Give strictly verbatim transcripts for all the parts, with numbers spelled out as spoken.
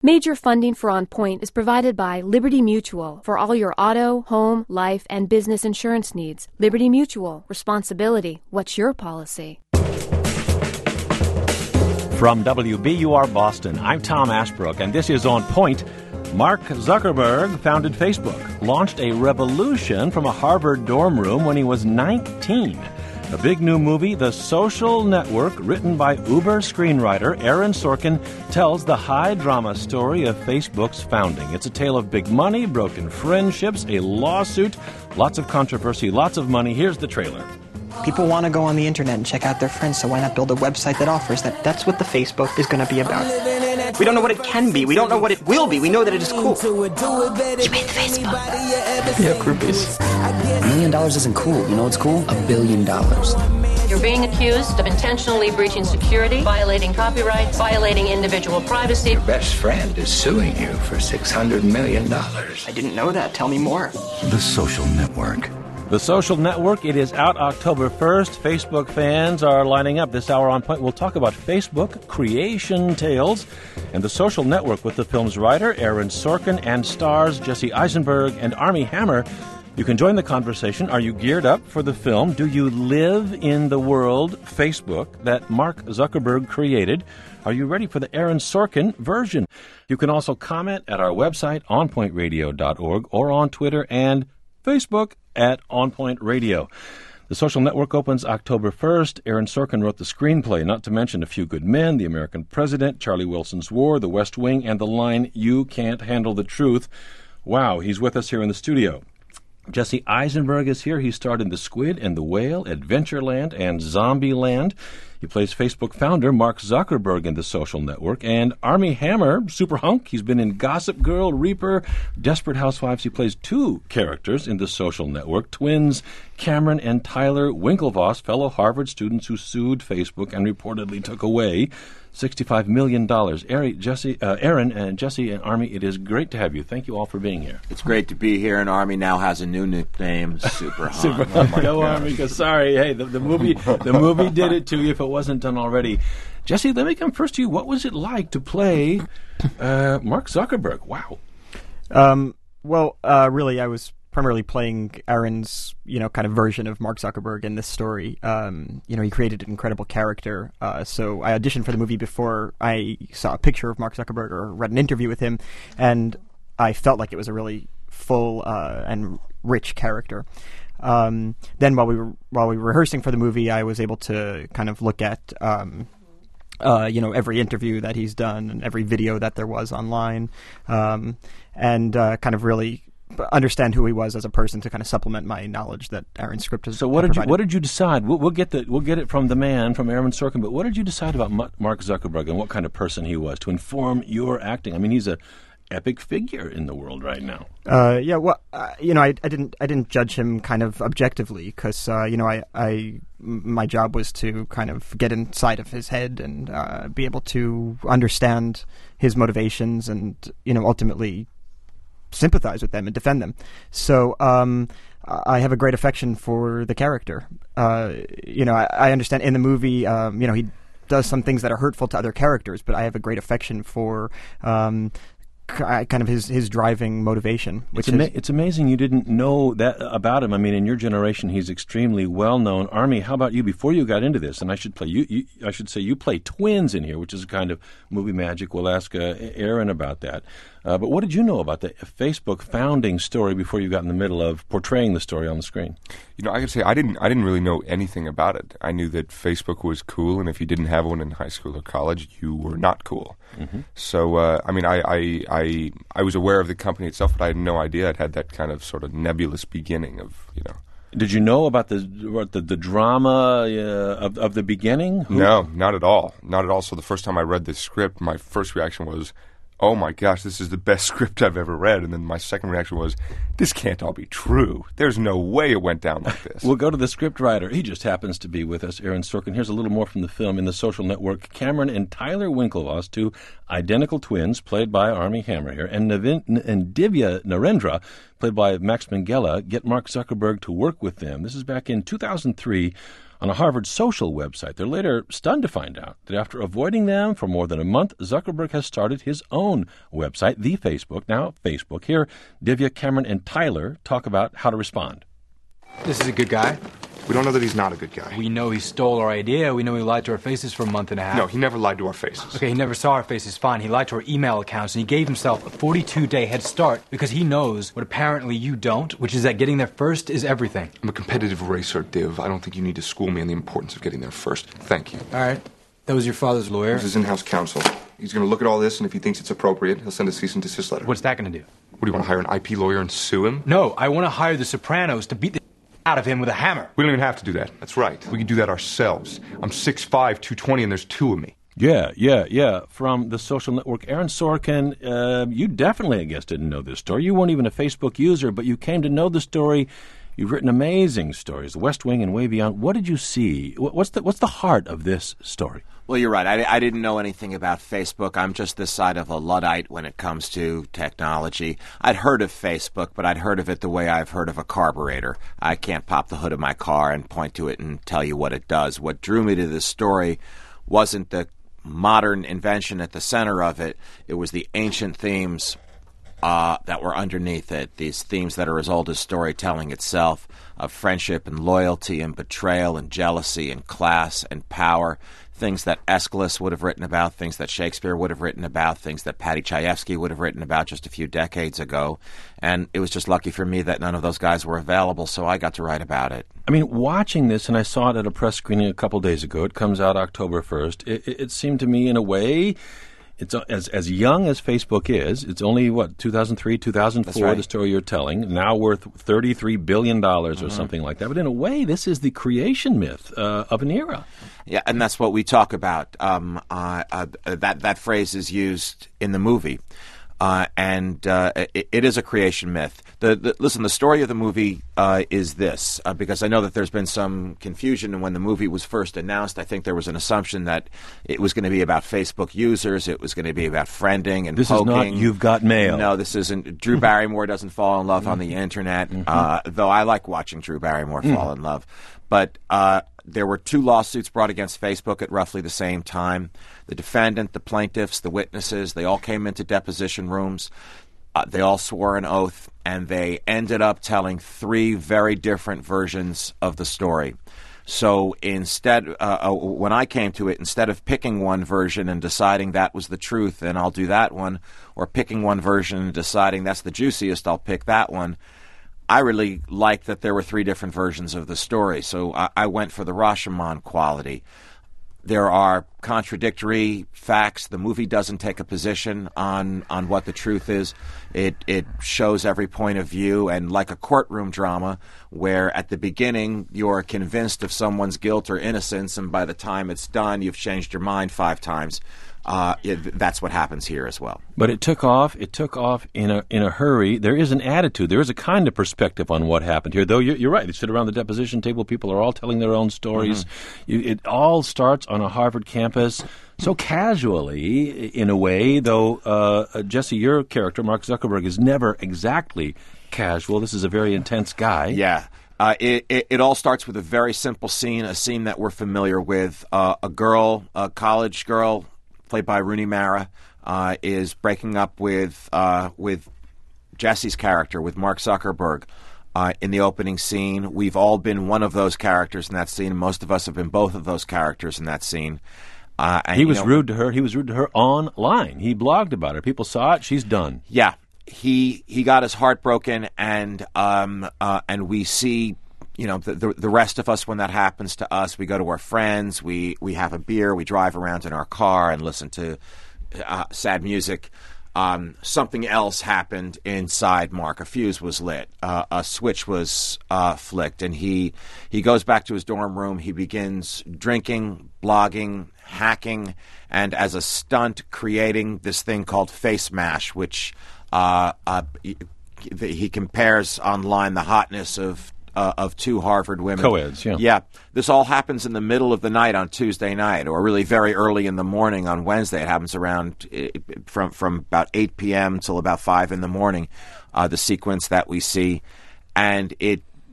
Major funding for On Point is provided by Liberty Mutual for all your auto, home, life, and business insurance needs. Liberty Mutual. Responsibility. What's your policy? From W B U R Boston, I'm Tom Ashbrook, and this is On Point. Mark Zuckerberg founded Facebook, launched a revolution from a Harvard dorm room when he was nineteen. A big new movie, The Social Network, written by Uber screenwriter Aaron Sorkin, tells the high-drama story of Facebook's founding. It's a tale of big money, broken friendships, a lawsuit, lots of controversy, lots of money. Here's the trailer. People want to go on the internet and check out their friends, so why not build a website that offers that? That's what the Facebook is going to be about. We don't know what it can be. We don't know what it will be. We know that it is cool. You made the Facebook. Yeah, groupies. A million dollars isn't cool. You know what's cool? A billion dollars. You're being accused of intentionally breaching security, violating copyright, violating individual privacy. Your best friend is suing you for six hundred million dollars. I didn't know that. Tell me more. The Social Network. The Social Network, it is out October first. Facebook fans are lining up. This hour On Point, we'll talk about Facebook, creation tales, and The Social Network with the film's writer, Aaron Sorkin, and stars Jesse Eisenberg and Armie Hammer. You can join the conversation. Are you geared up for the film? Do you live in the world, Facebook, that Mark Zuckerberg created? Are you ready for the Aaron Sorkin version? You can also comment at our website, on point radio dot org, or on Twitter and Facebook at On Point Radio. The Social Network opens October first. Aaron Sorkin wrote the screenplay, not to mention A Few Good Men, The American President, Charlie Wilson's War, The West Wing, and the line, You Can't Handle the Truth. Wow, he's with us here in the studio. Jesse Eisenberg is here. He starred in The Squid and the Whale, Adventureland, and Zombieland. He plays Facebook founder Mark Zuckerberg in The Social Network. And Armie Hammer, super hunk. He's been in Gossip Girl, Reaper, Desperate Housewives. He plays two characters in The Social Network, twins Cameron and Tyler Winklevoss, fellow Harvard students who sued Facebook and reportedly took away sixty-five million dollars. Aaron, Jesse, uh, Aaron and Jesse and Armie, it is great to have you. Thank you all for being here. It's great to be here, and Armie now has a new nickname, Super Hunk. Super Hunk. Oh Go Armie, because sorry, hey, the, the movie the movie did it to you if it wasn't done already. Jesse, let me come first to you. What was it like to play uh, Mark Zuckerberg? Wow. Um, well, uh, really, I was primarily playing Aaron's, you know, kind of version of Mark Zuckerberg in this story. Um, you know, he created an incredible character. Uh, so I auditioned for the movie before I saw a picture of Mark Zuckerberg or read an interview with him, and I felt like it was a really full uh, and rich character. Um, then while we were while we were rehearsing for the movie, I was able to kind of look at um, uh, you know, every interview that he's done and every video that there was online, um, and uh, kind of really understand who he was as a person to kind of supplement my knowledge that Aaron's script has. So what did provided. you what did you decide? We'll, we'll get the we'll get it from the man, from Aaron Sorkin. But what did you decide about Mark Zuckerberg and what kind of person he was to inform your acting? I mean, he's a epic figure in the world right now. Uh, yeah, well, uh, you know, I, I didn't I didn't judge him kind of objectively because uh, you know I I my job was to kind of get inside of his head and uh, be able to understand his motivations and, you know, ultimately sympathize with them and defend them. So um, I have a great affection for the character. Uh, you know, I, I understand in the movie, um, you know, he does some things that are hurtful to other characters, but I have a great affection for um, kind of his, his driving motivation. Which it's, ama- is, it's amazing you didn't know that about him. I mean, in your generation, he's extremely well known. Armie, how about you? Before you got into this, and I should play you, you I should say you play twins in here, which is a kind of movie magic. We'll ask uh, Aaron about that. Uh, but what did you know about the Facebook founding story before you got in the middle of portraying the story on the screen? You know, I could say I didn't. I didn't really know anything about it. I knew that Facebook was cool, and if you didn't have one in high school or college, you were not cool. Mm-hmm. So, uh, I mean, I, I, I, I was aware of the company itself, but I had no idea it had that kind of sort of nebulous beginning of, you know. Did you know about the the, the drama uh, of of the beginning? Who? No, not at all. Not at all. So the first time I read the script, my first reaction was, oh my gosh, this is the best script I've ever read. And then my second reaction was, this can't all be true. There's no way it went down like this. We'll go to the script writer. He just happens to be with us, Aaron Sorkin. Here's a little more from the film. In The Social Network, Cameron and Tyler Winklevoss, two identical twins, played by Armie Hammer here, and, Navin- and Divya Narendra, played by Max Minghella, get Mark Zuckerberg to work with them. This is back in two thousand three. on a Harvard social website. They're later stunned to find out that after avoiding them for more than a month, Zuckerberg has started his own website, The Facebook, now Facebook. Here, Divya, Cameron, and Tyler talk about how to respond. This is a good guy. We don't know that he's not a good guy. We know he stole our idea. We know he lied to our faces for a month and a half. No, he never lied to our faces. Okay, he never saw our faces. Fine. He lied to our email accounts, and he gave himself a forty-two day head start because he knows what apparently you don't, which is that getting there first is everything. I'm a competitive racer, Div. I don't think you need to school me on the importance of getting there first. Thank you. All right. That was your father's lawyer? This is his in-house counsel. He's going to look at all this, and if he thinks it's appropriate, he'll send a cease and desist letter. What's that going to do? What, do you want to hire an I P lawyer and sue him? No, I want to hire the Sopranos to beat the out of him with a hammer. We don't even have to do that. That's right. We can do that ourselves. I'm six five, two twenty, and there's two of me. Yeah, yeah, yeah. From the social network, Aaron Sorkin, uh, you definitely, I guess, didn't know this story. You weren't even a Facebook user, but you came to know the story. You've written amazing stories, The West Wing and Way Beyond. What did you see? What's the what's the heart of this story? Well, you're right. I, I didn't know anything about Facebook. I'm just this side of a Luddite when it comes to technology. I'd heard of Facebook, but I'd heard of it the way I've heard of a carburetor. I can't pop the hood of my car and point to it and tell you what it does. What drew me to this story wasn't the modern invention at the center of it. It was the ancient themes uh, that were underneath it, these themes that are as old as storytelling itself, of friendship and loyalty and betrayal and jealousy and class and power, things that Aeschylus would have written about, things that Shakespeare would have written about, things that Paddy Chayefsky would have written about just a few decades ago. And it was just lucky for me that none of those guys were available, so I got to write about it. I mean, watching this, and I saw it at a press screening a couple days ago, it comes out October first, it, it seemed to me in a way... It's as as young as Facebook is. It's only, what, two thousand three, two thousand four, right. The story you're telling, now worth thirty-three billion dollars mm-hmm. or something like that. But in a way, this is the creation myth uh, of an era. Yeah, and that's what we talk about. Um, uh, uh, that, that phrase is used in the movie. Uh, and uh, it, it is a creation myth. The, the, listen, the story of the movie uh, is this, uh, because I know that there's been some confusion. And when the movie was first announced, I think there was an assumption that it was going to be about Facebook users. It was going to be about friending and this poking. This is not You've Got Mail. No, this isn't. Drew Barrymore doesn't fall in love mm-hmm. on the Internet, mm-hmm. uh, though I like watching Drew Barrymore mm. fall in love. But uh, there were two lawsuits brought against Facebook at roughly the same time. The defendant, the plaintiffs, the witnesses, they all came into deposition rooms. Uh, they all swore an oath, and they ended up telling three very different versions of the story. So instead, uh, uh, when I came to it, instead of picking one version and deciding that was the truth and I'll do that one, or picking one version and deciding that's the juiciest, I'll pick that one, I really liked that there were three different versions of the story, so I, I went for the Rashomon quality. There are contradictory facts. The movie doesn't take a position on, on what the truth is. It it shows every point of view, and like a courtroom drama, where at the beginning you're convinced of someone's guilt or innocence, and by the time it's done, you've changed your mind five times. Uh, it, that's what happens here as well. But it took off. It took off in a in a hurry. There is an attitude. There is a kind of perspective on what happened here. Though you're, you're right. They sit around the deposition table. People are all telling their own stories. Mm-hmm. You, it all starts on a Harvard campus, so casually, in a way. Though uh, Jesse, your character, Mark Zuckerberg, is never exactly casual. This is a very intense guy. Yeah. Uh, it, it, it all starts with a very simple scene, a scene that we're familiar with. Uh, a girl, a college girl, played by Rooney Mara, uh, is breaking up with uh, with Jesse's character, with Mark Zuckerberg, uh, in the opening scene. We've all been one of those characters in that scene. Most of us have been both of those characters in that scene. Uh, and, he was you know, rude to her. He was rude to her online. He blogged about her. People saw it. She's done. Yeah, he he got his heart broken, and um uh, and we see. You know, the, the the rest of us, when that happens to us, we go to our friends, we, we have a beer, we drive around in our car and listen to uh, sad music. Um, something else happened inside Mark. A fuse was lit. Uh, a switch was uh, flicked, and he he goes back to his dorm room. He begins drinking, blogging, hacking, and as a stunt, creating this thing called Face Mash, which uh, uh, he, he compares online the hotness of Uh, of two Harvard women. Co-eds, yeah. Yeah. This all happens in the middle of the night on Tuesday night, or really very early in the morning on Wednesday. It happens around uh, from from about eight p.m. till about five in the morning, uh, the sequence that we see. And it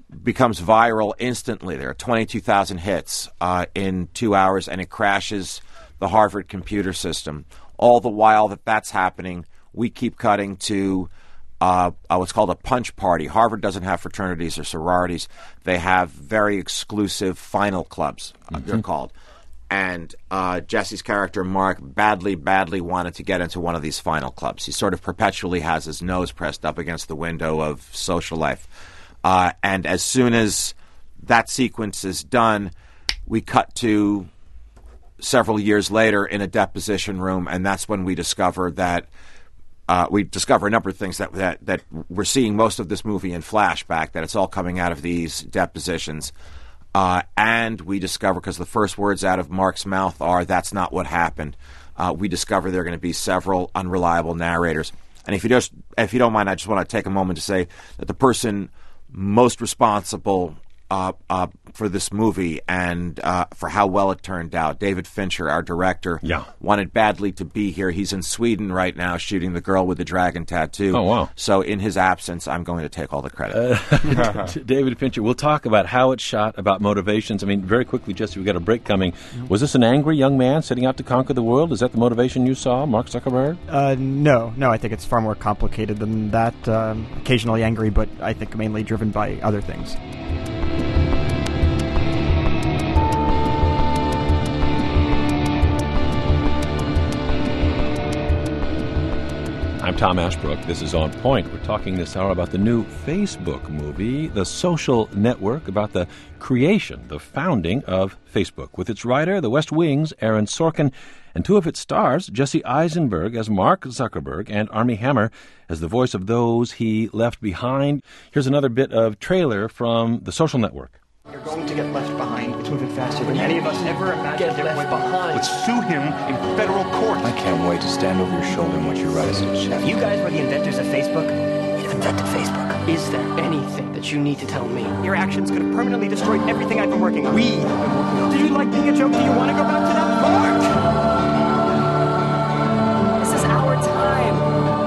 becomes viral instantly. There are twenty-two thousand hits uh, in two hours, and it crashes the Harvard computer system. All the while that that's happening, we keep cutting to uh, uh, what's called a punch party. Harvard doesn't have fraternities or sororities. They have very exclusive final clubs, uh, mm-hmm. they're called. And uh, Jesse's character, Mark, badly, badly wanted to get into one of these final clubs. He sort of perpetually has his nose pressed up against the window of social life. Uh, and as soon as that sequence is done, we cut to several years later in a deposition room, and that's when we discover that uh, we discover a number of things that, that that we're seeing most of this movie in flashback, that it's all coming out of these depositions. Uh, and we discover, because the first words out of Mark's mouth are, "That's not what happened." Uh, we discover there are going to be several unreliable narrators. And if you just, if you don't mind, I just want to take a moment to say that the person most responsible uh, uh, for this movie and uh, for how well it turned out, David Fincher, our director, yeah. wanted badly to be here. He's in Sweden right now shooting The Girl with the Dragon Tattoo. Oh, wow. So in his absence, I'm going to take all the credit. Uh, David Fincher, we'll talk about how it's shot, about motivations. I mean, very quickly, Jesse, we've got a break coming. Mm-hmm. Was this an angry young man setting out to conquer the world? Is that the motivation you saw, Mark Zuckerberg? Uh, no, no, I think it's far more complicated than that. Um, occasionally angry, but I think mainly driven by other things. I'm Tom Ashbrook. This is On Point. We're talking this hour about the new Facebook movie, The Social Network, about the creation, the founding of Facebook, with its writer, The West Wing's Aaron Sorkin, and two of its stars, Jesse Eisenberg as Mark Zuckerberg and Armie Hammer as the voice of those he left behind. Here's another bit of trailer from The Social Network. You're going to get left behind. It's moving faster than any of us ever imagined. Get left behind. Let's sue him in federal court. I can't wait to stand over your shoulder and watch you rise to the chef. You guys were the inventors of Facebook. You invented Facebook. Is there anything that you need to tell me? Your actions could have permanently destroyed everything I've been working on. We have been working on. Did you like being a joke? Do you want to go back to that? Mark! This is our time.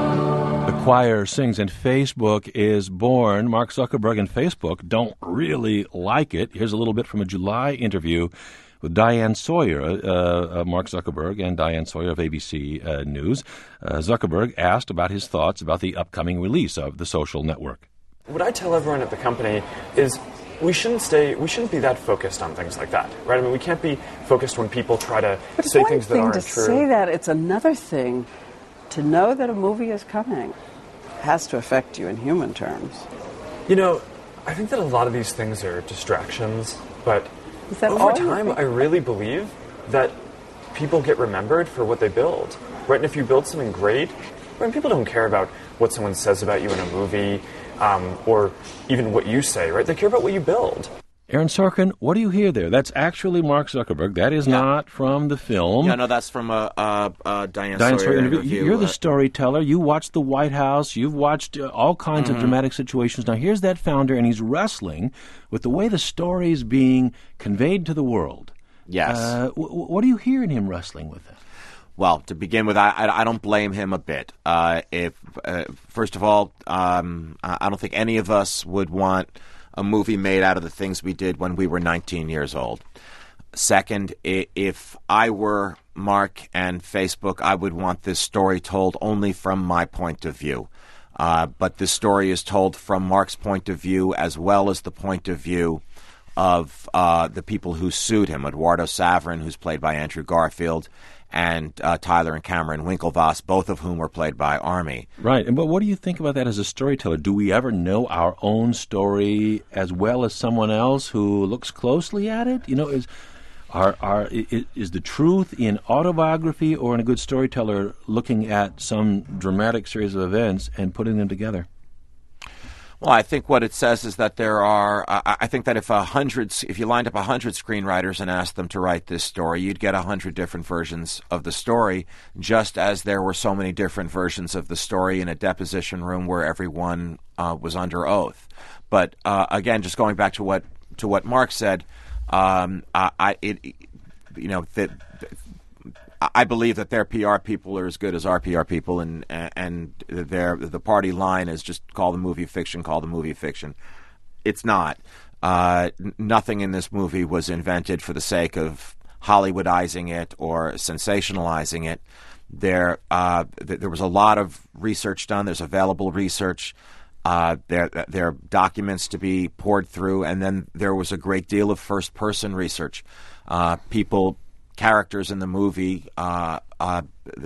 The choir sings and Facebook is born. Mark Zuckerberg and Facebook don't really like it. Here's a little bit from a July interview with Diane Sawyer, uh, uh, Mark Zuckerberg and Diane Sawyer of A B C uh, News. Uh, Zuckerberg asked about his thoughts about the upcoming release of The Social Network. What I tell everyone at the company is we shouldn't stay, we shouldn't be that focused on things like that, right? I mean, we can't be focused when people try to but say things that aren't true. It's one thing to say that. It's another thing to know that a movie is coming. It has to affect you in human terms. You know, I think that a lot of these things are distractions, but Is that over all time, I really believe that people get remembered for what they build, right? And if you build something great, I mean, people don't care about what someone says about you in a movie um, or even what you say, right? They care about what you build. Aaron Sorkin, what do you hear there? That's actually Mark Zuckerberg. That is yeah. not from the film. Yeah, no, that's from a, a, a Diane, Diane Sawyer Sawyer interview. You're the uh, storyteller. You watched the White House. You've watched uh, all kinds mm-hmm. of dramatic situations. Now, here's that founder, and he's wrestling with the way the story is being conveyed to the world. Yes. Uh, w- w- what do you hear in him wrestling with that? Well, to begin with, I, I, I don't blame him a bit. Uh, if uh, first of all, um, I don't think any of us would want a movie made out of the things we did when we were nineteen years old. Second, if I were Mark and Facebook, I would want this story told only from my point of view. Uh, but this story is told from Mark's point of view as well as the point of view of uh, the people who sued him, Eduardo Saverin, who's played by Andrew Garfield, and uh, Tyler and Cameron Winklevoss, both of whom were played by Armie. Right. And but what do you think about that as a storyteller? Do we ever know our own story as well as someone else who looks closely at it? You know, is are are is, is the truth in autobiography or in a good storyteller looking at some dramatic series of events and putting them together? Well, I think what it says is that there are. Uh, I think that if a hundred, if you lined up a hundred screenwriters and asked them to write this story, you'd get a hundred different versions of the story. Just as there were so many different versions of the story in a deposition room where everyone uh, was under oath. But uh, again, just going back to what to what Mark said, um, I, I it, you know that. I believe that their P R people are as good as our P R people, and and their the party line is just call the movie fiction, call the movie fiction. it's not. Uh, n- nothing in this movie was invented for the sake of Hollywoodizing it or sensationalizing it. There, uh, th- there was a lot of research done. There's available research. Uh, there, there are documents to be poured through, and then there was a great deal of first-person research. Uh, people, characters in the movie, uh, uh,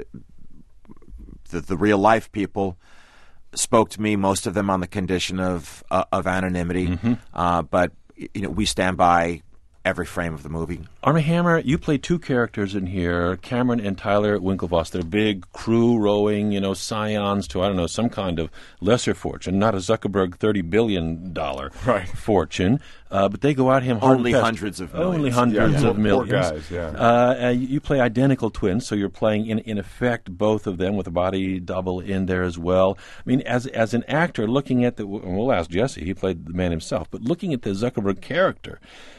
the, the real-life people spoke to me, most of them on the condition of uh, of anonymity. Mm-hmm. Uh, but you know, we stand by every frame of the movie. Armie Hammer, you play two characters in here, Cameron and Tyler Winklevoss. They're big crew rowing, you know, scions to, I don't know, some kind of lesser fortune, not a Zuckerberg thirty billion dollars right. fortune. Uh, but they go out him hard Only and fast. hundreds of millions. Only hundreds yeah, of poor, millions. Poor guys, yeah. Uh, uh, you play identical twins, so you're playing, in in effect, both of them with a body double in there as well. I mean, as as an actor, looking at the, and we'll ask Jesse, he played the man himself, but looking at the Zuckerberg character,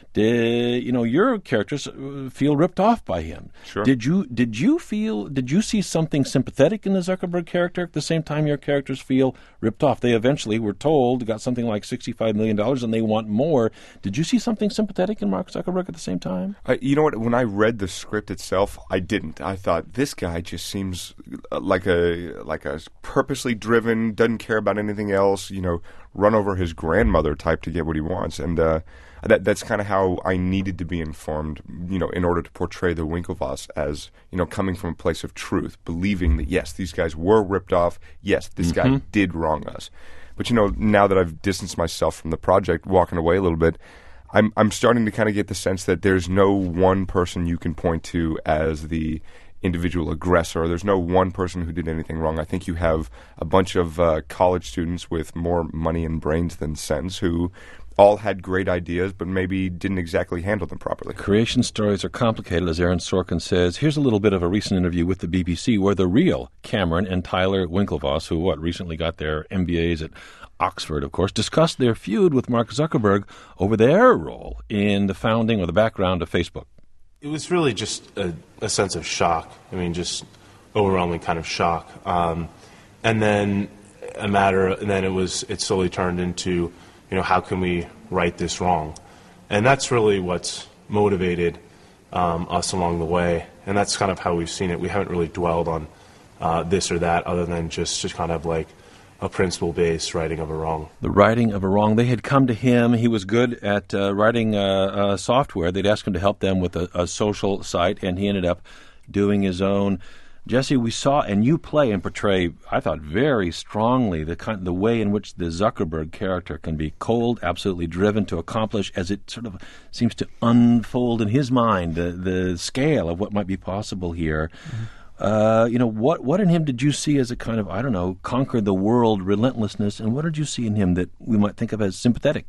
did, you know, your characters feel ripped off by him. Sure. Did you did you feel did you see something sympathetic in the Zuckerberg character at the same time your characters feel ripped off? They eventually were told, got something like sixty-five million dollars and they want more. Did you see something sympathetic in Mark Zuckerberg at the same time? Uh, you know what? When I read the script itself, I didn't. I thought, this guy just seems like a like a purposely driven, doesn't care about anything else, you know, run over his grandmother type to get what he wants. And uh, that that's kind of how I needed to be informed, you know, in order to portray the Winklevoss as, you know, coming from a place of truth, believing that, yes, these guys were ripped off. Yes, this Mm-hmm. guy did wrong us. But, you know, now that I've distanced myself from the project, walking away a little bit, I'm I'm starting to kind of get the sense that there's no one person you can point to as the individual aggressor. There's no one person who did anything wrong. I think you have a bunch of uh, college students with more money and brains than sense who all had great ideas, but maybe didn't exactly handle them properly. Creation stories are complicated, as Aaron Sorkin says. Here's a little bit of a recent interview with the B B C where the real Cameron and Tyler Winklevoss, who, what, recently got their M B As at Oxford, of course, discussed their feud with Mark Zuckerberg over their role in the founding or the background of Facebook. It was really just a, a sense of shock. I mean, just overwhelming kind of shock. Um, and then a matter, and then it was, it slowly turned into, you know, how can we right this wrong? And that's really what's motivated um, us along the way. And that's kind of how we've seen it. We haven't really dwelled on uh, this or that other than just, just kind of like a principle-based righting of a wrong. The righting of a wrong. They had come to him. He was good at uh, writing uh, uh, software. They'd asked him to help them with a, a social site, and he ended up doing his own. Jesse, we saw, and you play and portray, I thought, very strongly the kind, the way in which the Zuckerberg character can be cold, absolutely driven to accomplish, as it sort of seems to unfold in his mind, the, the scale of what might be possible here. Mm-hmm. Uh, you know, what what in him did you see as a kind of, I don't know, conquer the world relentlessness, and what did you see in him that we might think of as sympathetic?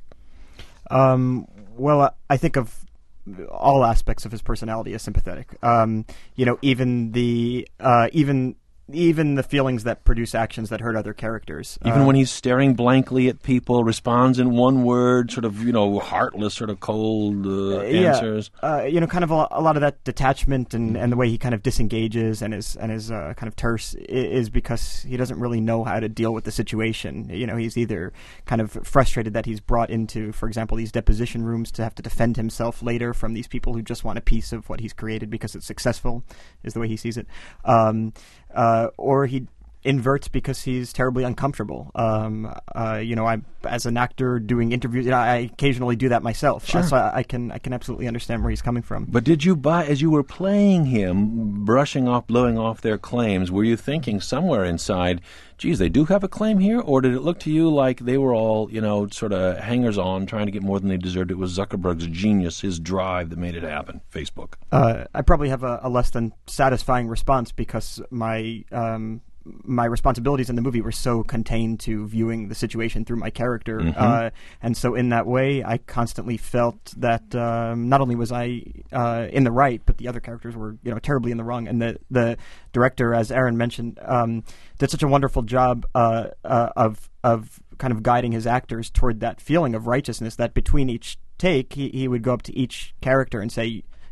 Um, well, I think of all aspects of his personality as sympathetic. Um, you know, even the uh, even even the feelings that produce actions that hurt other characters. Even um, when he's staring blankly at people, responds in one word, sort of, you know, heartless, sort of cold uh, answers. Yeah, uh, you know, kind of a, a lot of that detachment and, and the way he kind of disengages and is and is uh, kind of terse is because he doesn't really know how to deal with the situation. You know, he's either kind of frustrated that he's brought into, for example, these deposition rooms to have to defend himself later from these people who just want a piece of what he's created because it's successful, is the way he sees it. Um, uh, or he inverts because he's terribly uncomfortable. Um, uh, you know, I, as an actor doing interviews, you know, I occasionally do that myself. Sure. Uh, so I, I can I can absolutely understand where he's coming from. But did you buy, as you were playing him, brushing off, blowing off their claims, were you thinking somewhere inside, geez, they do have a claim here? Or did it look to you like they were all, you know, sort of hangers-on, trying to get more than they deserved? It was Zuckerberg's genius, his drive that made it happen, Facebook. Uh, I probably have a, a less than satisfying response because my... Um, my responsibilities in the movie were so contained to viewing the situation through my character. Mm-hmm. Uh, and so in that way, I constantly felt that um, not only was I uh, in the right, but the other characters were, you know, terribly in the wrong. And the, the director, as Aaron mentioned, um, did such a wonderful job uh, uh, of of kind of guiding his actors toward that feeling of righteousness that between each take, he, he would go up to each character and say,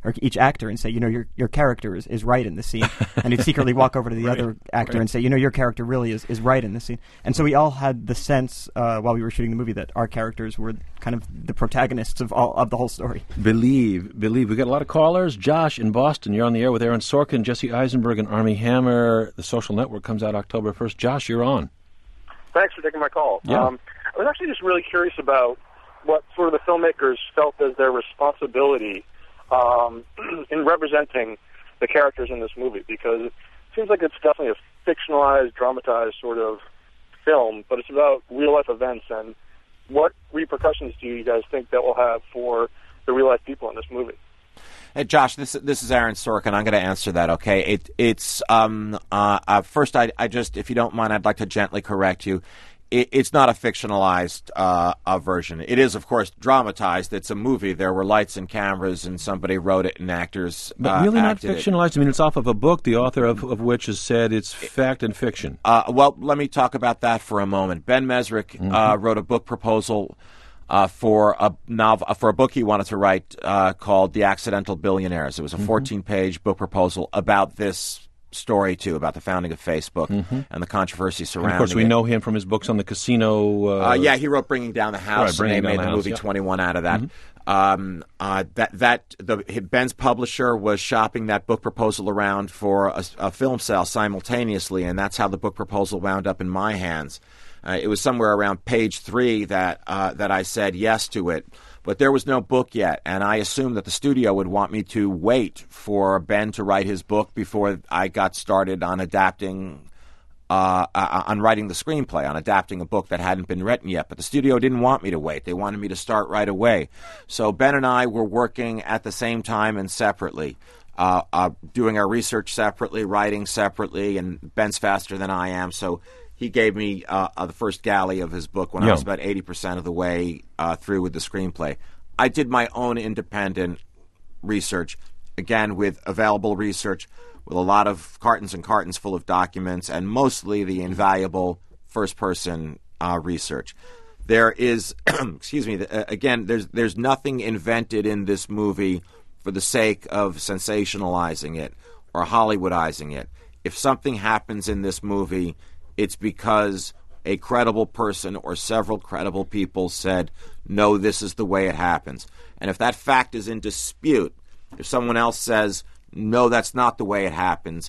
or each actor and say, you know, your your character is, is right in the scene, and he'd secretly walk over to the right. other actor right. and say, you know, your character really is, is right in the scene. And so we all had the sense uh, while we were shooting the movie that our characters were kind of the protagonists of all of the whole story. Believe, believe. We got a lot of callers. Josh in Boston, you're on the air with Aaron Sorkin, Jesse Eisenberg, and Armie Hammer. The Social Network comes out October first. Josh, you're on. Thanks for taking my call. Yeah. Um, I was actually just really curious about what sort of the filmmakers felt as their responsibility um, in representing the characters in this movie, because it seems like it's definitely a fictionalized, dramatized sort of film, but it's about real-life events. And what repercussions do you guys think that will have for the real-life people in this movie? Hey, Josh, this this is Aaron Sorkin. I'm going to answer that. Okay, it it's um uh, uh first I I just, if you don't mind, I'd like to gently correct you. It, it's not a fictionalized uh, uh version. It is, of course, dramatized. It's a movie. There were lights and cameras, and somebody wrote it, and actors. But uh, really not acted fictionalized. It. I mean, it's off of a book, the author of, of which has said it's fact and fiction. Uh, well, let me talk about that for a moment. Ben Mesrick Mm-hmm. uh, wrote a book proposal. Uh, for a novel, for a book he wanted to write uh, called The Accidental Billionaires. It was a fourteen-page mm-hmm. book proposal about this story, too, about the founding of Facebook mm-hmm. and the controversy surrounding it. And of course, we it. know him from his books on the casino. Uh, uh, yeah, he wrote Bringing Down the House, right, and they made the, the house, movie yeah. twenty-one out of that. Mm-hmm. Um, uh, that that the Ben's publisher was shopping that book proposal around for a, a film sale simultaneously, and that's how the book proposal wound up in my hands. Uh, it was somewhere around page three that uh, that I said yes to it, but there was no book yet, and I assumed that the studio would want me to wait for Ben to write his book before I got started on adapting, uh, uh, on writing the screenplay, on adapting a book that hadn't been written yet. But the studio didn't want me to wait; they wanted me to start right away. So Ben and I were working at the same time and separately. Uh, uh, doing our research separately, writing separately, and Ben's faster than I am, so he gave me uh, uh, the first galley of his book when yeah. I was about eighty percent of the way uh, through with the screenplay. I did my own independent research, again, with available research, with a lot of cartons and cartons full of documents, and mostly the invaluable first-person uh, research. There is, excuse me, uh, again, there's there's nothing invented in this movie for the sake of sensationalizing it or Hollywoodizing it. If something happens in this movie, it's because a credible person or several credible people said, no, this is the way it happens. And if that fact is in dispute, if someone else says, no, that's not the way it happens,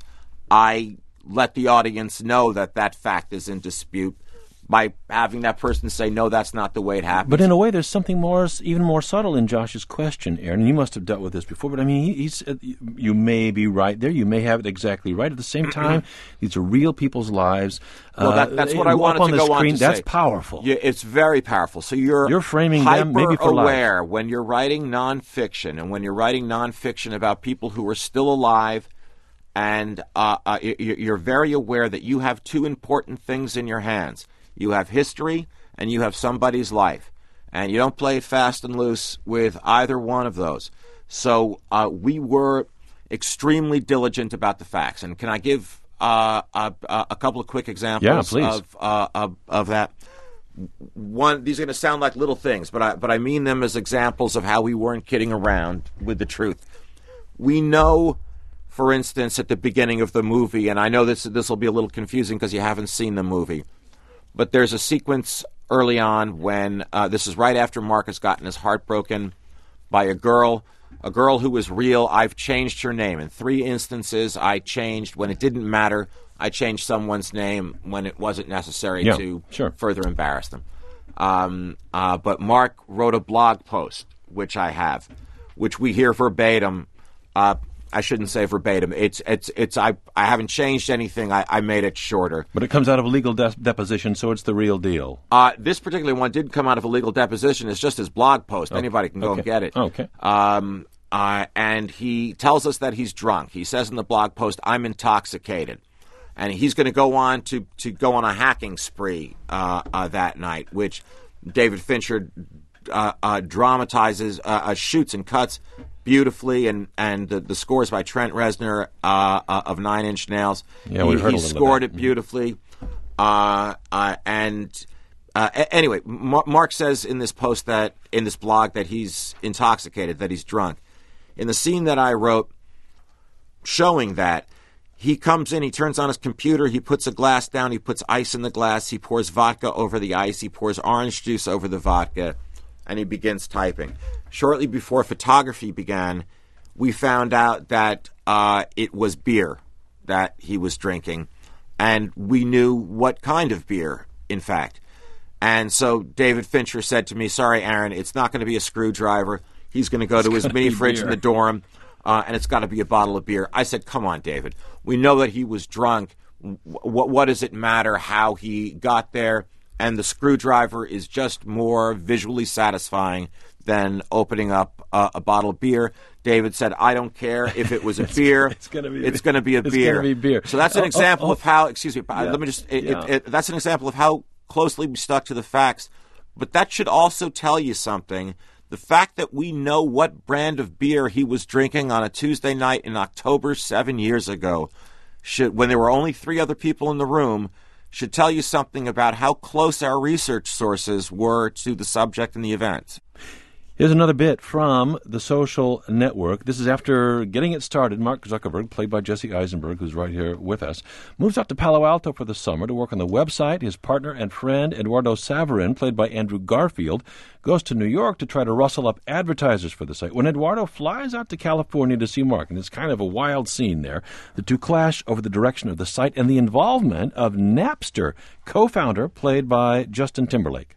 I let the audience know that that fact is in dispute by having that person say, no, that's not the way it happens. But in a way, there's something more, even more subtle in Josh's question, Aaron. And you must have dealt with this before, but I mean, he, he's, you may be right there. You may have it exactly right. At the same time, these are real people's lives. Well, that, that's what uh, I wanted on to the go screen, on to that's say. powerful. Yeah, it's very powerful. So you're, you're framing them maybe for life. Hyper-aware when you're writing nonfiction, and when you're writing nonfiction about people who are still alive, and uh, uh, you're very aware that you have two important things in your hands. You have history, and you have somebody's life. And you don't play it fast and loose with either one of those. So uh, we were extremely diligent about the facts. And can I give uh, a, a couple of quick examples yeah, please. of, uh, of of that? One, these are going to sound like little things, but I, but I mean them as examples of how we weren't kidding around with the truth. We know, for instance, at the beginning of the movie, and I know this this will be a little confusing because you haven't seen the movie, but there's a sequence early on when uh, this is right after Mark has gotten his heart broken by a girl, a girl who was real. I've changed her name. In three instances, I changed when it didn't matter. I changed someone's name when it wasn't necessary yeah, to sure. further embarrass them. Um, uh, but Mark wrote a blog post, which I have, which we hear verbatim. Uh, I shouldn't say verbatim. It's it's it's. I I haven't changed anything. I, I made it shorter. But it comes out of a legal de- deposition, so it's the real deal. Uh, this particular one did come out of a legal deposition. It's just his blog post. Okay. Anybody can go okay. and get it. Okay. Um. Uh. And he tells us that he's drunk. He says in the blog post, "I'm intoxicated," and he's going to go on to to go on a hacking spree uh, uh, that night, which David Fincher uh, uh, dramatizes, uh, uh, shoots and cuts beautifully, and and the, the scores by Trent Reznor uh, uh, of Nine Inch Nails. Yeah, we he, heard he a little scored bit. it beautifully. Uh, uh, and uh, a- anyway, Mar- Mark says in this post that in this blog that he's intoxicated, that he's drunk. in the scene that I wrote showing that, he comes in, he turns on his computer, he puts a glass down, he puts ice in the glass, he pours vodka over the ice, he pours orange juice over the vodka, and he begins typing. Shortly before photography began, we found out that uh, it was beer that he was drinking, and we knew what kind of beer, in fact. And so David Fincher said to me, sorry, Aaron, it's not going to be a screwdriver. He's going to go It's to his gonna mini be fridge beer. in the dorm, uh, and it's got to be a bottle of beer. I said, come on, David. We know that he was drunk. W- what does it matter how he got there? And the screwdriver is just more visually satisfying than opening up uh, a bottle of beer. David said, I don't care if it was a beer. It's going to be. It's going to be a it's beer. gonna be beer. So that's an Oh, example oh, oh. of how, excuse me, Yeah. let me just, it, Yeah. it, it, that's an example of how closely we stuck to the facts. But that should also tell you something. The fact that we know what brand of beer he was drinking on a Tuesday night in October seven years ago, should, when there were only three other people in the room, should tell you something about how close our research sources were to the subject and the event. Here's another bit from The Social Network. This is after getting it started. Mark Zuckerberg, played by Jesse Eisenberg, who's right here with us, moves out to Palo Alto for the summer to work on the website. His partner and friend, Eduardo Saverin, played by Andrew Garfield, goes to New York to try to rustle up advertisers for the site. When Eduardo flies out to California to see Mark, and it's kind of a wild scene there, the two clash over the direction of the site and the involvement of Napster co-founder, played by Justin Timberlake.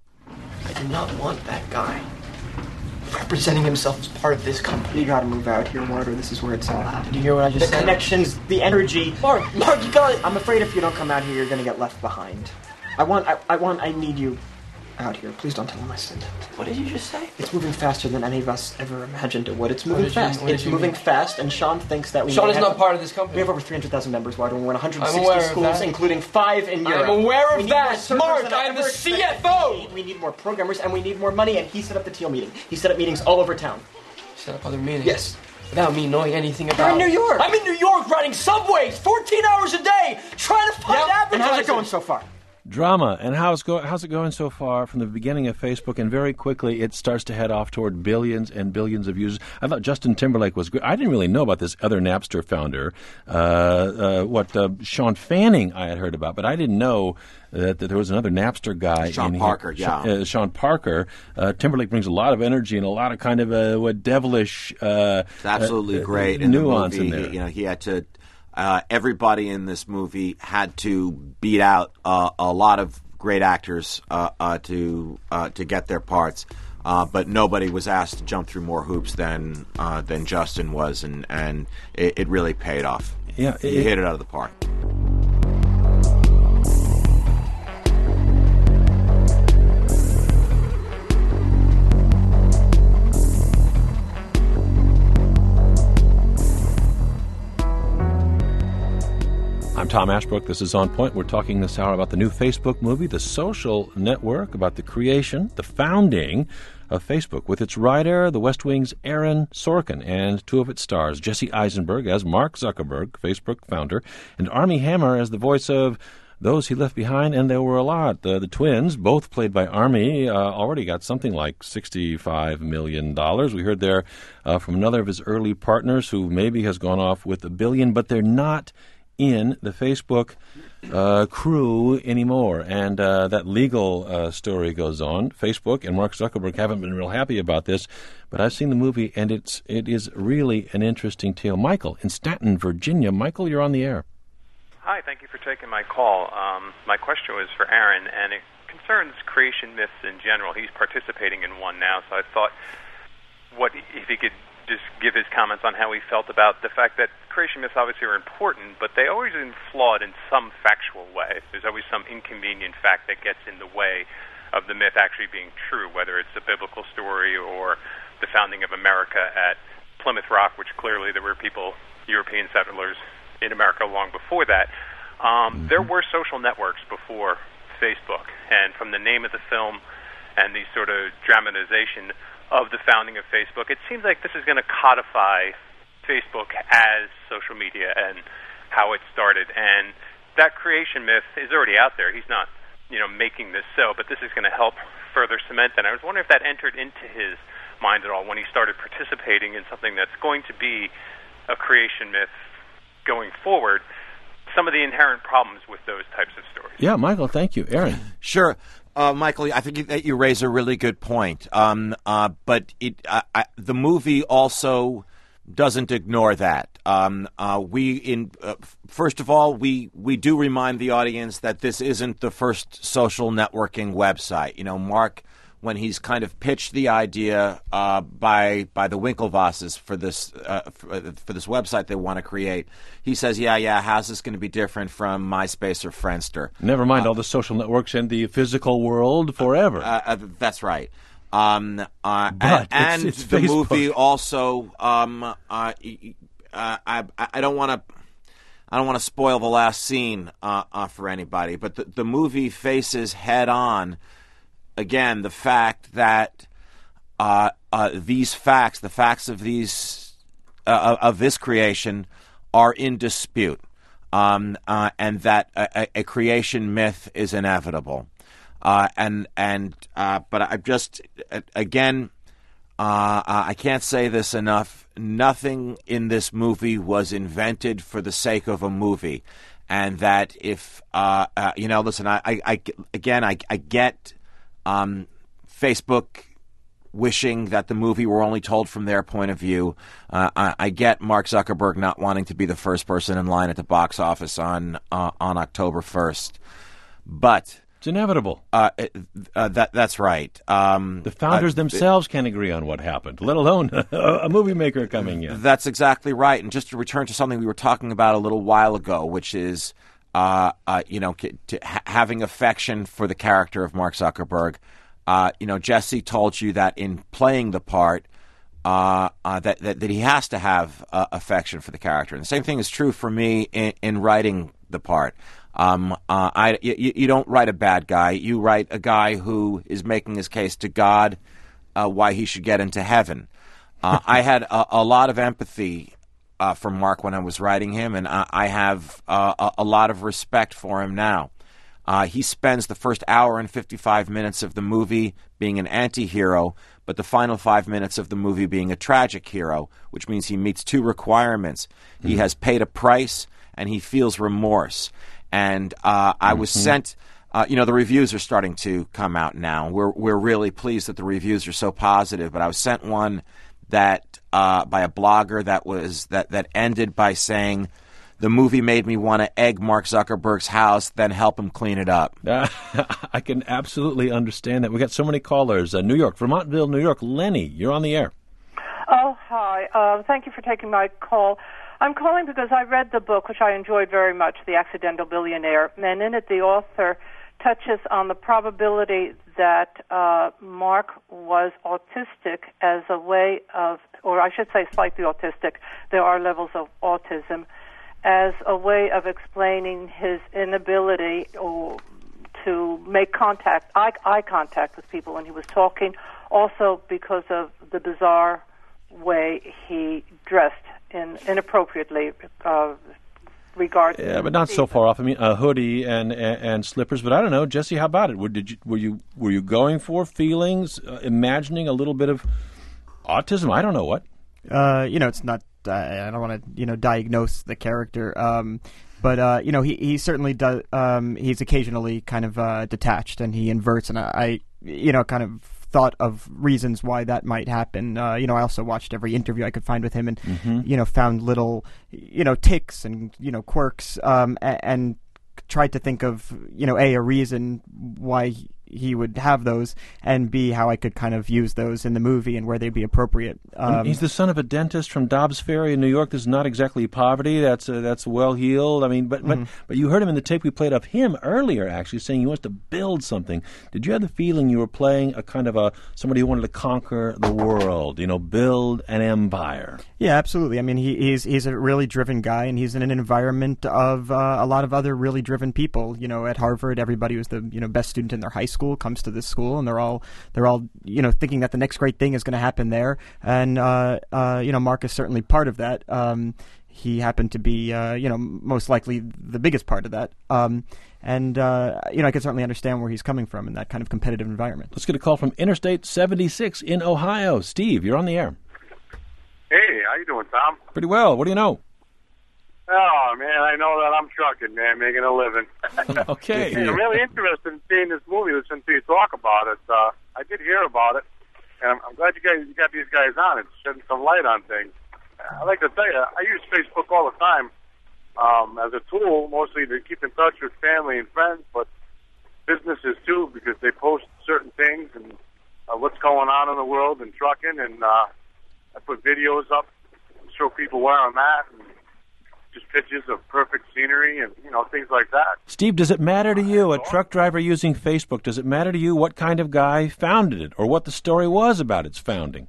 I do not want that guy representing himself as part of this company. You gotta move out here, Mark, or this is where it's at. Did you hear what I just the said? The connections, the energy. Mark, Mark, you got it. I'm afraid if you don't come out here, you're gonna get left behind. I want, I, I want, I need you out here. Please don't tell him I said that. What did you just say? It's moving faster than any of us ever imagined it would. It's What moving did you- fast. what did It's you moving mean? fast, and Sean thinks that we Sean may is have- not part of this company. We have over three hundred thousand members, Why don't we? We're in one hundred I'm sixty aware of schools, that. including five in Europe. I'm aware of We need that. more servers Mark, than I I'm the ever C expected. F O. We need, we need more programmers, and we need more money, and he set up the Teal meeting. He set up meetings all over town. Set up other meetings? Yes. Without me knowing anything about You're in New York. I'm in New York riding subways fourteen hours a day trying to find Yep. advertisers. And how's it going so far? Drama. And how's, go- how's it going so far from the beginning of Facebook? And very quickly, it starts to head off toward billions and billions of users. I thought Justin Timberlake was great. I didn't really know about this other Napster founder, uh, uh, what uh, Sean Fanning I had heard about, but I didn't know that, that there was another Napster guy. Sean in Parker, here. yeah. Sean, uh, Sean Parker. Uh, Timberlake brings a lot of energy and a lot of kind of uh, what devilish uh, It's absolutely uh, great. uh, in the nuance movie. in there. He- you know, he had to. Uh, everybody in this movie had to beat out uh, a lot of great actors uh, uh, to uh, to get their parts, uh, but nobody was asked to jump through more hoops than uh, than Justin was, and and it, it really paid off. Yeah, he it- hit it out of the park. I'm Tom Ashbrook. This is On Point. We're talking this hour about the new Facebook movie, The Social Network, about the creation, the founding of Facebook, with its writer, The West Wing's Aaron Sorkin, and two of its stars, Jesse Eisenberg as Mark Zuckerberg, Facebook founder, and Armie Hammer as the voice of those he left behind, and there were a lot. The, the twins, both played by Armie, uh, already got something like sixty-five million dollars. We heard there uh, from another of his early partners who maybe has gone off with a billion, but they're not in the Facebook uh, crew anymore. And uh, that legal uh, story goes on. Facebook and Mark Zuckerberg haven't been real happy about this, but I've seen the movie, and it's it is really an interesting tale. Michael in Staunton, Virginia. Michael, you're on the air. Hi, thank you for taking my call. Um, my question was for Aaron, and it concerns creation myths in general. He's participating in one now, so I thought what if he could just give his comments on how he felt about the fact that creation myths obviously are important, but they always are flawed in some factual way. There's always some inconvenient fact that gets in the way of the myth actually being true, whether it's a biblical story or the founding of America at Plymouth Rock, which clearly there were people, European settlers in America long before that. Um, there were social networks before Facebook, and from the name of the film and the sort of dramatization of the founding of Facebook, it seems like this is going to codify Facebook as social media and how it started. And that creation myth is already out there. He's not, you know, making this so, but this is going to help further cement that. I was wondering if that entered into his mind at all when he started participating in something that's going to be a creation myth going forward, some of the inherent problems with those types of stories. Yeah, Michael, thank you. Aaron. Sure. Uh, Michael, I think that you raise a really good point. Um, uh, but it, uh, I, the movie also doesn't ignore that. Um, uh, we, in uh, first of all, we we do remind the audience that this isn't the first social networking website. You know, Mark, when he's kind of pitched the idea uh, by by the Winklevosses for this uh, for, for this website they want to create, he says, "Yeah, yeah, how's this going to be different from MySpace or Friendster?" Never mind uh, all the social networks in the physical world forever. Uh, uh, that's right. Um, uh, but and it's, it's the Facebook. movie also, um, uh, uh, I, I don't want to, I don't want to spoil the last scene uh, uh, for anybody, but the, the movie faces head on, again, the fact that uh, uh, these facts, the facts of these uh, of this creation, are in dispute, um, uh, and that a, a creation myth is inevitable. Uh, and and uh, but I just again uh, I can't say this enough. Nothing in this movie was invented for the sake of a movie, and that if uh, uh, you know, listen, I, I, I again I, I get um, Facebook wishing that the movie were only told from their point of view. Uh, I, I get Mark Zuckerberg not wanting to be the first person in line at the box office on uh, on October first, but. It's inevitable. Uh, uh, that that's right. Um, the founders uh, themselves it, can't agree on what happened, let alone a movie maker coming in. That's exactly right. And just to return to something we were talking about a little while ago, which is, uh, uh, you know, to ha- having affection for the character of Mark Zuckerberg. Uh, you know, Jesse told you that in playing the part, uh, uh, that, that that he has to have uh, affection for the character. And the same thing is true for me in, in writing the part. Um, uh, I, you, you don't write a bad guy. You write a guy who is making his case to God uh, why he should get into heaven. Uh, I had a, a lot of empathy uh, for Mark when I was writing him, and I, I have uh, a, a lot of respect for him now. Uh, he spends the first hour and fifty-five minutes of the movie being an anti-hero, but the final five minutes of the movie being a tragic hero, which means he meets two requirements. Mm-hmm. He has paid a price, and he feels remorse. And uh, I was mm-hmm. sent, uh, you know, the reviews are starting to come out now. We're we're really pleased that the reviews are so positive. But I was sent one that uh, by a blogger that was that, that ended by saying, "The movie made me want to egg Mark Zuckerberg's house, then help him clean it up." Uh, I can absolutely understand that. We got so many callers. Uh, New York, Vermontville, New York. Lenny, you're on the air. Oh, hi. Uh, thank you for taking my call. I'm calling because I read the book, which I enjoyed very much, The Accidental Billionaire, and in it the author touches on the probability that uh, Mark was autistic as a way of, or I should say slightly autistic, there are levels of autism, as a way of explaining his inability or to make contact, eye, eye contact with people when he was talking, also because of the bizarre way he dressed in inappropriately uh, regard. Yeah, but not so far off. I mean, a hoodie and, and and slippers. But I don't know, Jesse. How about it? Were, did you were you were you going for feelings, uh, imagining a little bit of autism? I don't know what. Uh, you know, it's not. Uh, I don't want to you know diagnose the character. Um, but uh, you know, he he certainly does. Um, he's occasionally kind of uh, detached, and he inverts, and I, I you know kind of. thought of reasons why that might happen. Uh, you know, I also watched every interview I could find with him, and mm-hmm. you know, found little, you know, tics and you know quirks, um, and, and tried to think of you know a a reason why he would have those, and B, how I could kind of use those in the movie and where they'd be appropriate. Um, He's the son of a dentist from Dobbs Ferry in New York. This is not exactly poverty. That's uh, that's well heeled. I mean, but mm-hmm. but but you heard him in the tape we played of him earlier, actually saying he wants to build something. Did you have the feeling you were playing a kind of a somebody who wanted to conquer the world? You know, build an empire. Yeah, absolutely. I mean, he, he's he's a really driven guy, and he's in an environment of uh, a lot of other really driven people. You know, at Harvard, everybody was the you know best student in their high school. School comes to this school, and they're all they're all you know thinking that the next great thing is going to happen there, and uh, uh, you know Mark is certainly part of that. Um, he happened to be uh, you know most likely the biggest part of that, um, And, uh, you know, I can certainly understand where he's coming from in that kind of competitive environment. Let's get a call from Interstate seventy-six in Ohio. Steve, you're on the air. Hey, how you doing, Tom? Pretty well. What do you know? Oh, man, I know that I'm trucking, man, making a living. Okay. I'm really interested in seeing this movie, listening to you talk about it. Uh, I did hear about it, and I'm, I'm glad you guys you got these guys on. It's shedding some light on things. I'd like to tell you, I use Facebook all the time um, as a tool, mostly to keep in touch with family and friends, but businesses too, because they post certain things and uh, what's going on in the world and trucking, and uh, I put videos up, show people where I'm at, and just pictures of perfect scenery and, you know, things like that. Steve, does it matter to you, a truck driver using Facebook, does it matter to you what kind of guy founded it or what the story was about its founding?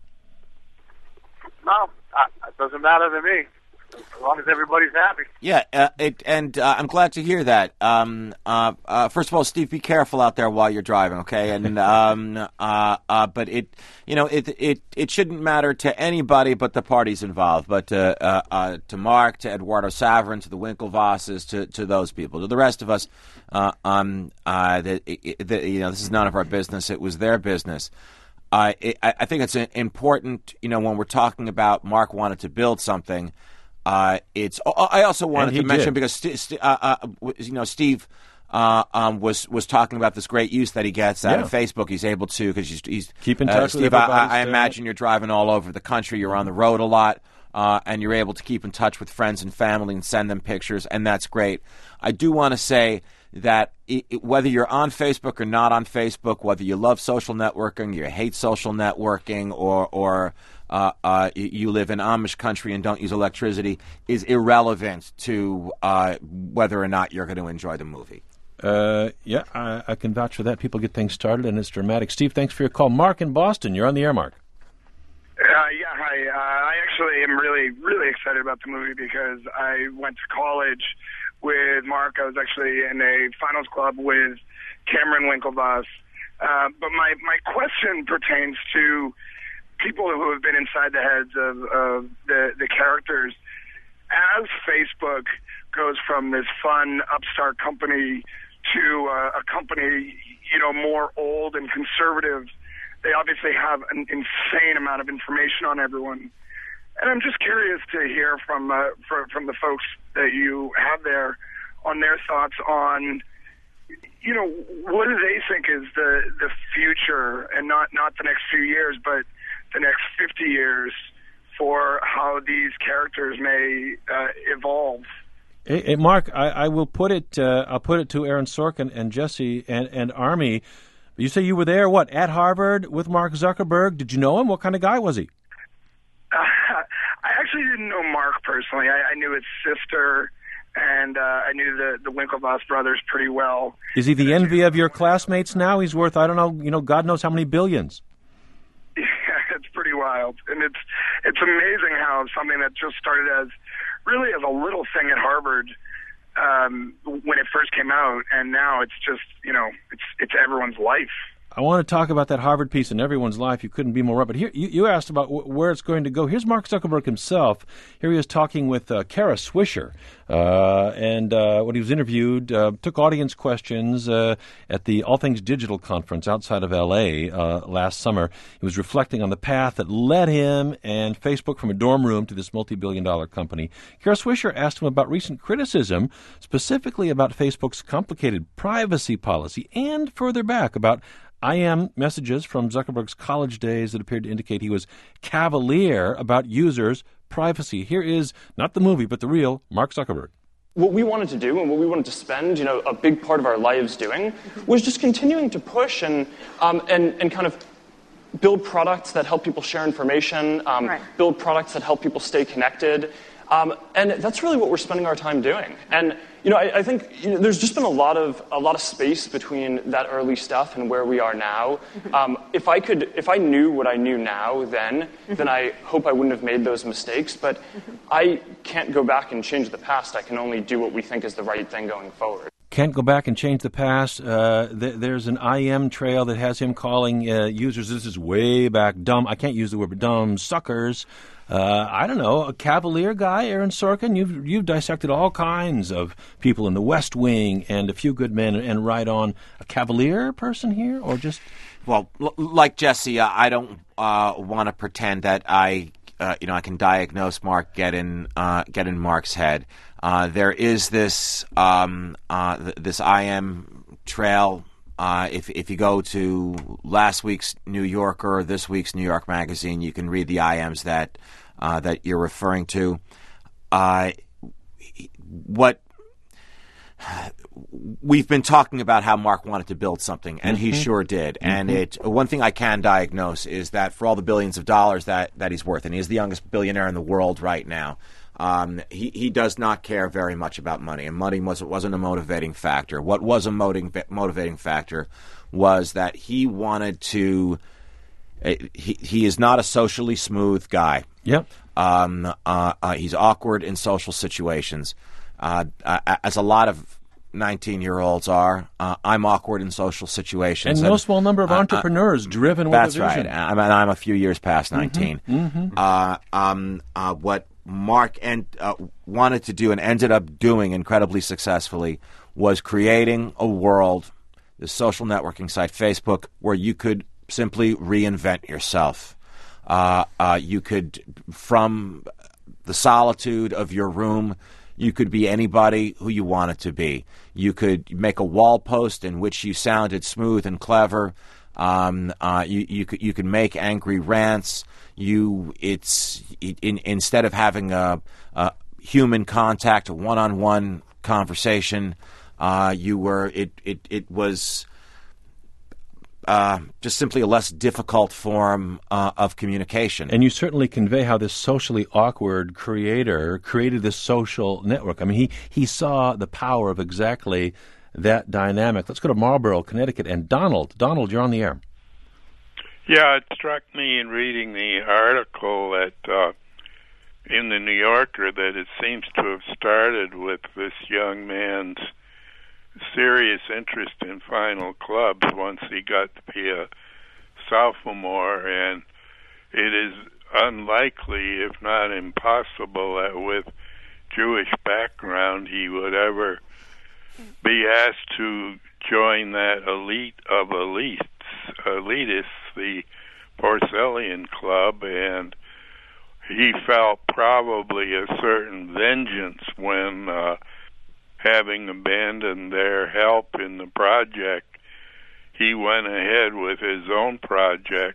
No, uh, it doesn't matter to me, as long as everybody's happy. Yeah, uh, it, and uh, I'm glad to hear that. Um, uh, uh, first of all, Steve, be careful out there while you're driving, okay? And um, uh, uh, but it, you know, it it it shouldn't matter to anybody but the parties involved. But uh, uh, uh, to Mark, to Eduardo Saverin, to the Winklevosses, to to those people, to the rest of us, uh, um, uh, that you know, this is none of our business. It was their business. Uh, it, I think it's important, you know, when we're talking about Mark wanted to build something. Uh, it's. I also wanted to mention did. because st- st- uh, uh, you know Steve uh, um, was was talking about this great use that he gets out yeah. of Facebook. He's able to because he's, he's keep in uh, touch. Steve, with I, I imagine you're driving all over the country. You're on the road a lot, uh, and you're able to keep in touch with friends and family and send them pictures, and that's great. I do want to say that it, it, whether you're on Facebook or not on Facebook, whether you love social networking, you hate social networking, or or Uh, uh, you live in Amish country and don't use electricity, is irrelevant to uh, whether or not you're going to enjoy the movie. Uh, yeah, I, I can vouch for that. People get things started, and it's dramatic. Steve, thanks for your call. Mark in Boston, you're on the air, Mark. Uh, yeah, hi. Uh, I actually am really, really excited about the movie because I went to college with Mark. I was actually in a finals club with Cameron Winklevoss. Uh, but my, my question pertains to people who have been inside the heads of, of the, the characters. As Facebook goes from this fun upstart company to uh, a company, you know, more old and conservative, they obviously have an insane amount of information on everyone. And I'm just curious to hear from uh, for, from the folks that you have there on their thoughts on, you know, what do they think is the, the future, and not, not the next few years, but the next fifty years for how these characters may uh, evolve. Hey, hey, Mark, I, I will put it. Uh, I'll put it to Aaron Sorkin and Jesse and, and Army. You say you were there, what, at Harvard with Mark Zuckerberg? Did you know him? What kind of guy was he? Uh, I actually didn't know Mark personally. I, I knew his sister, and uh, I knew the the Winklevoss brothers pretty well. Is he the envy of your classmates now? He's worth, I don't know, you know, God knows how many billions. It's pretty wild, and it's it's amazing how something that just started as really as a little thing at Harvard um, when it first came out, and now it's just, you know, it's it's everyone's life. I want to talk about that Harvard piece in everyone's life. You couldn't be more right. But here, you, you asked about w- where it's going to go. Here's Mark Zuckerberg himself. Here he is talking with uh, Kara Swisher. Uh, and uh, when he was interviewed, uh, took audience questions uh, at the All Things Digital conference outside of L A uh, last summer. He was reflecting on the path that led him and Facebook from a dorm room to this multi-billion dollar company. Kara Swisher asked him about recent criticism, specifically about Facebook's complicated privacy policy, and further back about I M messages from Zuckerberg's college days that appeared to indicate he was cavalier about users' privacy. Here is, not the movie, but the real Mark Zuckerberg. What we wanted to do and what we wanted to spend, you know, a big part of our lives doing was just continuing to push and um, and, and kind of build products that help people share information, um, right. build products that help people stay connected. Um, and that's really what we're spending our time doing. And you know, I, I think you know, there's just been a lot of a lot of space between that early stuff and where we are now. Um, if I could, if I knew what I knew now then, then I hope I wouldn't have made those mistakes. But I can't go back and change the past. I can only do what we think is the right thing going forward. can't go back and change the past. Uh, th- there's an I M trail that has him calling uh, users, this is way back, dumb, I can't use the word, but dumb suckers. Uh, I don't know, a cavalier guy, Aaron Sorkin. You've you've dissected all kinds of people in the West Wing and A Few Good Men and right on. A cavalier person here, or just... Well, l- like Jesse, uh, I don't uh, want to pretend that I, uh, you know, I can diagnose Mark, get in, uh, get in Mark's head. Uh, there is this um, uh, th- this I M trail. Uh, if if you go to last week's New Yorker or this week's New York Magazine, you can read the I Ms that uh, that you're referring to. Uh, what we've been talking about how Mark wanted to build something, and mm-hmm. he sure did. Mm-hmm. And it one thing I can diagnose is that for all the billions of dollars that, that he's worth, and he's the youngest billionaire in the world right now. Um, he, he does not care very much about money, and money was, wasn't a motivating factor. What was a motivating, motivating factor was that he wanted to uh, – he, he is not a socially smooth guy. Yep. Um, uh, uh, he's awkward in social situations, uh, uh, as a lot of nineteen-year-olds are. Uh, I'm awkward in social situations. And no and, small number of uh, entrepreneurs uh, driven with that's a vision. That's right. I'm, I'm a few years past nineteen. Mm-hmm. Mm-hmm. Uh, um, uh, what Mark and, uh, wanted to do and ended up doing incredibly successfully was creating a world, the social networking site Facebook, where you could simply reinvent yourself. Uh, uh, you could, from the solitude of your room, you could be anybody who you wanted to be. You could make a wall post in which you sounded smooth and clever. Um, uh, you, you could you could make angry rants. You it's it, in, instead of having a, a human contact, a one-on-one conversation, uh, you were it it it was uh, just simply a less difficult form uh, of communication. And you certainly convey how this socially awkward creator created this social network. I mean, he he saw the power of exactly that dynamic. Let's go to Marlborough, Connecticut, and Donald. Donald, you're on the air. Yeah, it struck me in reading the article that uh, in the New Yorker that it seems to have started with this young man's serious interest in final clubs once he got to be a sophomore, and it is unlikely, if not impossible, that with Jewish background he would ever be asked to join that elite of elites, elitists, the Porcellian Club, and he felt probably a certain vengeance when, uh, having abandoned their help in the project, he went ahead with his own project,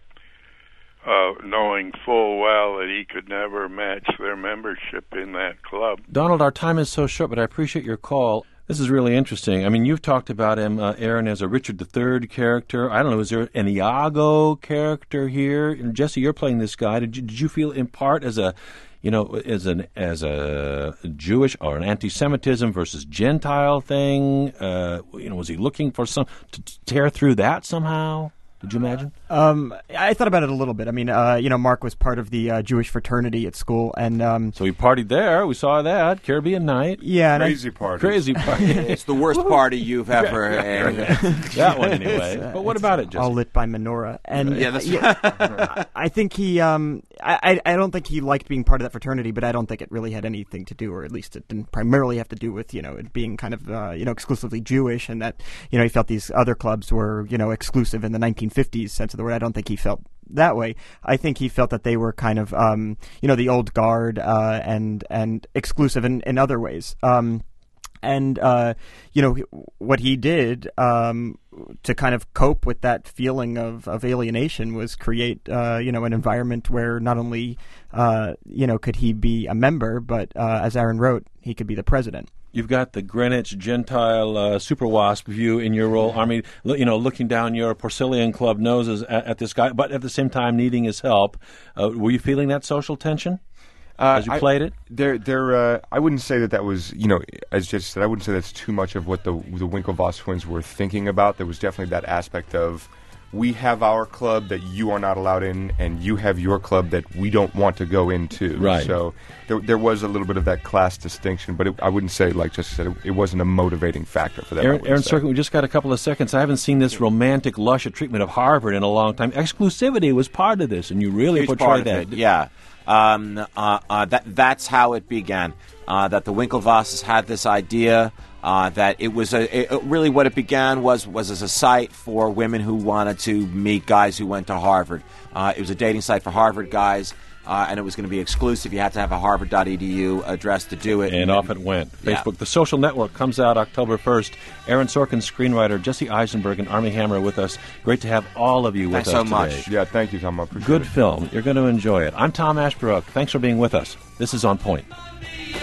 uh, knowing full well that he could never match their membership in that club. Donald, our time is so short, but I appreciate your call. This is really interesting. I mean, you've talked about him, uh, Aaron, as a Richard the Third character. I don't know, is there an Iago character here? And Jesse, you're playing this guy. Did you, did you feel in part as a, you know, as an as a Jewish or an anti-Semitism versus Gentile thing? Uh, you know, was he looking for some to tear through that somehow? Did you imagine? Um, I thought about it a little bit. I mean, uh, you know, Mark was part of the uh, Jewish fraternity at school, and um, so he partied there. We saw that Caribbean night. Yeah, crazy party. Crazy party. It's the worst party you've ever had. That one anyway. Uh, but what about it, Jesse? All lit by menorah, and yeah, that's yeah, I think he. Um, I I don't think he liked being part of that fraternity, but I don't think it really had anything to do, or at least it didn't primarily have to do with you know it being kind of uh, you know exclusively Jewish, and that you know he felt these other clubs were you know exclusive in the nineteen fifties sense of the word. I don't think he felt that way. I think he felt that they were kind of, um, you know, the old guard uh, and and exclusive in, in other ways. Um, and, uh, you know, what he did um, to kind of cope with that feeling of, of alienation was create, uh, you know, an environment where not only, uh, you know, could he be a member, but uh, as Aaron wrote, he could be the president. You've got the Greenwich Gentile uh, Super Wasp view in your role. I mean, you know, looking down your Porcellian Club noses at, at this guy, but at the same time needing his help. Uh, were you feeling that social tension uh, as you I, played it? There, there. Uh, I wouldn't say that that was, you know, as Jesse said, I wouldn't say that's too much of what the the Winklevoss twins were thinking about. There was definitely that aspect of we have our club that you are not allowed in, and you have your club that we don't want to go into. Right. So there, there was a little bit of that class distinction, but it, I wouldn't say, like Jesse said, it, it wasn't a motivating factor for them. Aaron, Aaron Sorkin, we just got a couple of seconds. I haven't seen this romantic, luscious treatment of Harvard in a long time. Exclusivity was part of this, and you really Huge portrayed part of that. it, yeah. Um, uh, uh, that that's how it began. Uh, that the Winklevosses had this idea uh, that it was a it, really what it began was was as a site for women who wanted to meet guys who went to Harvard. Uh, it was a dating site for Harvard guys. Uh, and it was going to be exclusive. You had to have a harvard dot e d u address to do it. And, and off it went. Yeah. Facebook. The Social Network comes out October first. Aaron Sorkin, screenwriter, Jesse Eisenberg, and Armie Hammer with us. Great to have all of you with Thanks us so today. much. Yeah, thank you, Tom. I appreciate Good it. film. You're going to enjoy it. I'm Tom Ashbrook. Thanks for being with us. This is On Point.